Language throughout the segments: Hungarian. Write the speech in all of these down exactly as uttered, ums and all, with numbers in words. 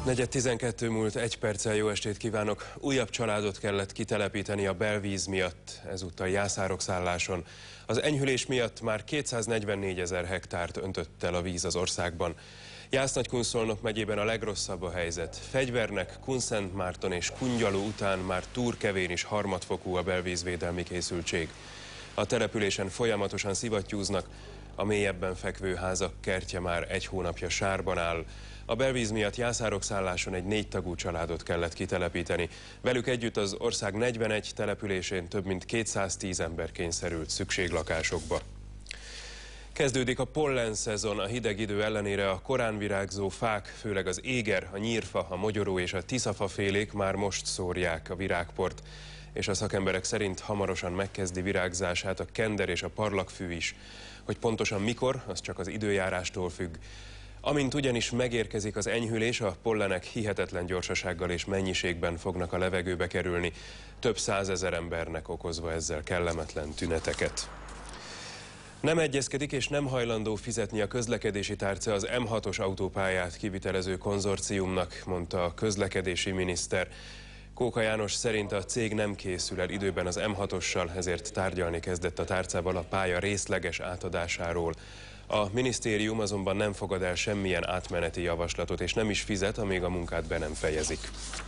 negyven tizenkettő múlt egy perccel, jó estét kívánok! Újabb családot kellett kitelepíteni a belvíz miatt, ezúttal Jászárok-szálláson. Az enyhülés miatt már kétszáznegyvennégyezer hektárt öntött el a víz az országban. Jász-Nagykun-Szolnok megyében a legrosszabb a helyzet. Fegyvernek, Kunszentmárton és Kungyalú után már Túrkevén is harmadfokú a belvízvédelmi készültség. A településen folyamatosan szivattyúznak, a mélyebben fekvő házak kertje már egy hónapja sárban áll. A belvíz miatt Jászárok-szálláson egy négy tagú családot kellett kitelepíteni. Velük együtt az ország negyvenegy településén több mint kétszáztíz ember kényszerült szükséglakásokba. Kezdődik a pollen szezon, a hideg idő ellenére a korán virágzó fák, főleg az éger, a nyírfa, a mogyoró és a tiszafafélék már most szórják a virágport, és a szakemberek szerint hamarosan megkezdi virágzását a kender és a parlagfű is. Hogy pontosan mikor, az csak az időjárástól függ. Amint ugyanis megérkezik az enyhülés, a pollenek hihetetlen gyorsasággal és mennyiségben fognak a levegőbe kerülni, több százezer embernek okozva ezzel kellemetlen tüneteket. Nem egyezkedik és nem hajlandó fizetni a közlekedési tárca az M hatos autópályát kivitelező konzorciumnak, mondta a közlekedési miniszter. Kóka János szerint a cég nem készül el időben az M hatossal, ezért tárgyalni kezdett a tárcával a pálya részleges átadásáról. A minisztérium azonban nem fogad el semmilyen átmeneti javaslatot, és nem is fizet, amíg a munkát be nem fejezik.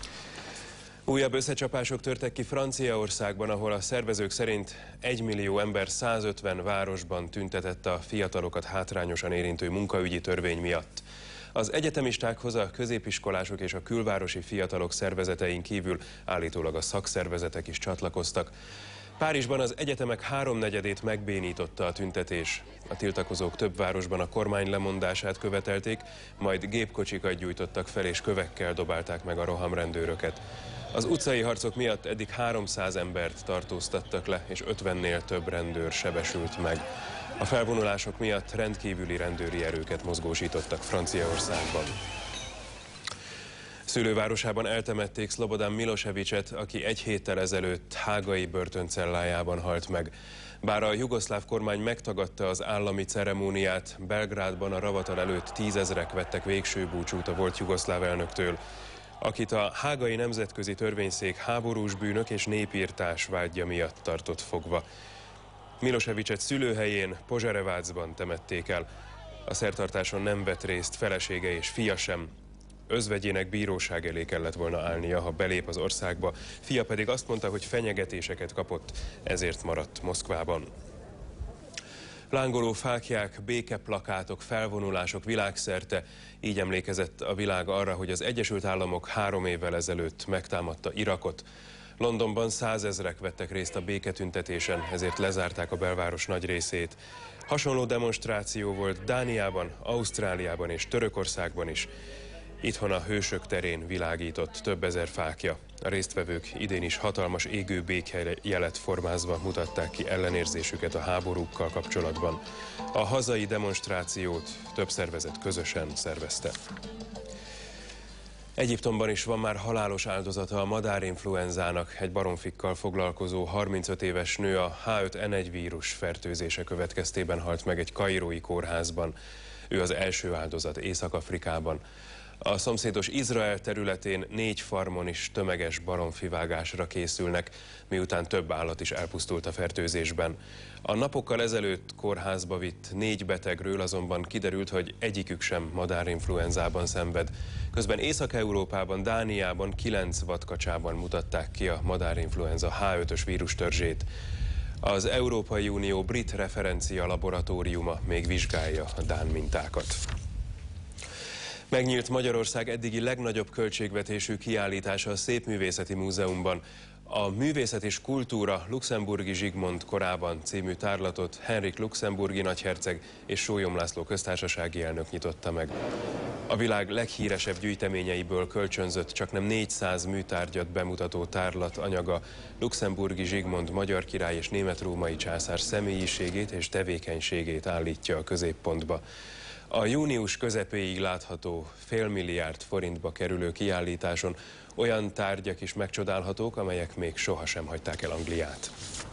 Újabb összecsapások törtek ki Franciaországban, ahol a szervezők szerint egymillió ember százötven városban tüntetett a fiatalokat hátrányosan érintő munkaügyi törvény miatt. Az egyetemistákhoz a középiskolások és a külvárosi fiatalok szervezetein kívül állítólag a szakszervezetek is csatlakoztak. Párizsban az egyetemek háromnegyedét megbénította a tüntetés. A tiltakozók több városban a kormány lemondását követelték, majd gépkocsikat gyújtottak fel és kövekkel dobálták meg a rohamrendőröket. Az utcai harcok miatt eddig háromszáz embert tartóztattak le, és ötvennél több rendőr sebesült meg. A felvonulások miatt rendkívüli rendőri erőket mozgósítottak Franciaországban. Szülővárosában eltemették Szlobodan Milosevicet, aki egy héttel ezelőtt hágai börtöncellájában halt meg. Bár a jugoszláv kormány megtagadta az állami ceremóniát, Belgrádban a ravatal előtt tízezrek vettek végső búcsút a volt jugoszláv elnöktől, akit a hágai nemzetközi törvényszék háborús bűnök és népírtás vádja miatt tartott fogva. Milosevicet szülőhelyén, Pozserevacban temették el. A szertartáson nem vett részt felesége és fia sem. Özvegyének bíróság elé kellett volna állnia, ha belép az országba, fia pedig azt mondta, hogy fenyegetéseket kapott, ezért maradt Moszkvában. Lángoló fáklyák, békeplakátok, felvonulások világszerte, így emlékezett a világ arra, hogy az Egyesült Államok három évvel ezelőtt megtámadta Irakot. Londonban százezrek vettek részt a béketüntetésen, ezért lezárták a belváros nagy részét. Hasonló demonstráció volt Dániában, Ausztráliában és Törökországban is. Itthon a Hősök terén világított több ezer fákja. A résztvevők idén is hatalmas égő békjelet formázva mutatták ki ellenérzésüket a háborúkkal kapcsolatban. A hazai demonstrációt több szervezet közösen szervezte. Egyiptomban is van már halálos áldozata a madárinfluenzának. Egy baromfikkal foglalkozó harmincöt éves nő a H öt N egy vírus fertőzése következtében halt meg egy kairói kórházban. Ő az első áldozat Észak-Afrikában. A szomszédos Izrael területén négy farmon is tömeges baromfivágásra készülnek, miután több állat is elpusztult a fertőzésben. A napokkal ezelőtt kórházba vitt négy betegről azonban kiderült, hogy egyikük sem madárinfluenzában szenved. Közben Észak-Európában, Dániában kilenc vadkacsában mutatták ki a madárinfluenza H ötös vírustörzsét. Az Európai Unió brit referencia laboratóriuma még vizsgálja a dán mintákat. Megnyílt Magyarország eddigi legnagyobb költségvetésű kiállítása a Szépművészeti Múzeumban. A Művészet és Kultúra Luxemburgi Zsigmond korában című tárlatot Henrik luxemburgi nagyherceg és Sólyom László köztársasági elnök nyitotta meg. A világ leghíresebb gyűjteményeiből kölcsönzött csaknem négyszáz műtárgyat bemutató tárlat anyaga Luxemburgi Zsigmond magyar király és német-római császár személyiségét és tevékenységét állítja a középpontba. A június közepéig látható félmilliárd forintba kerülő kiállításon olyan tárgyak is megcsodálhatók, amelyek még sohasem hagyták el Angliát.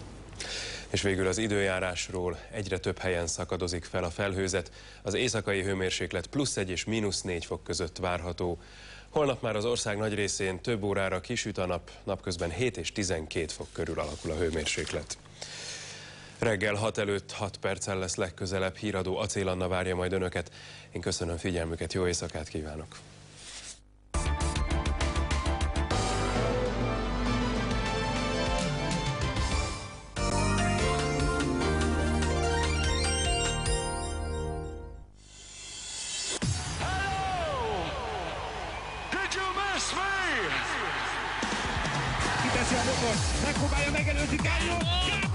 És végül az időjárásról: egyre több helyen szakadozik fel a felhőzet, az éjszakai hőmérséklet plusz egy és mínusz négy fok között várható. Holnap már az ország nagy részén több órára kisüt a nap, napközben hét és tizenkét fok körül alakul a hőmérséklet. Reggel hat előtt hat perccel lesz legközelebb híradó Acél Anna várja majd önöket. Én köszönöm figyelmüket, jó éjszakát kívánok! Kiteszi a bokot, megpróbálja megelőzni Gályó!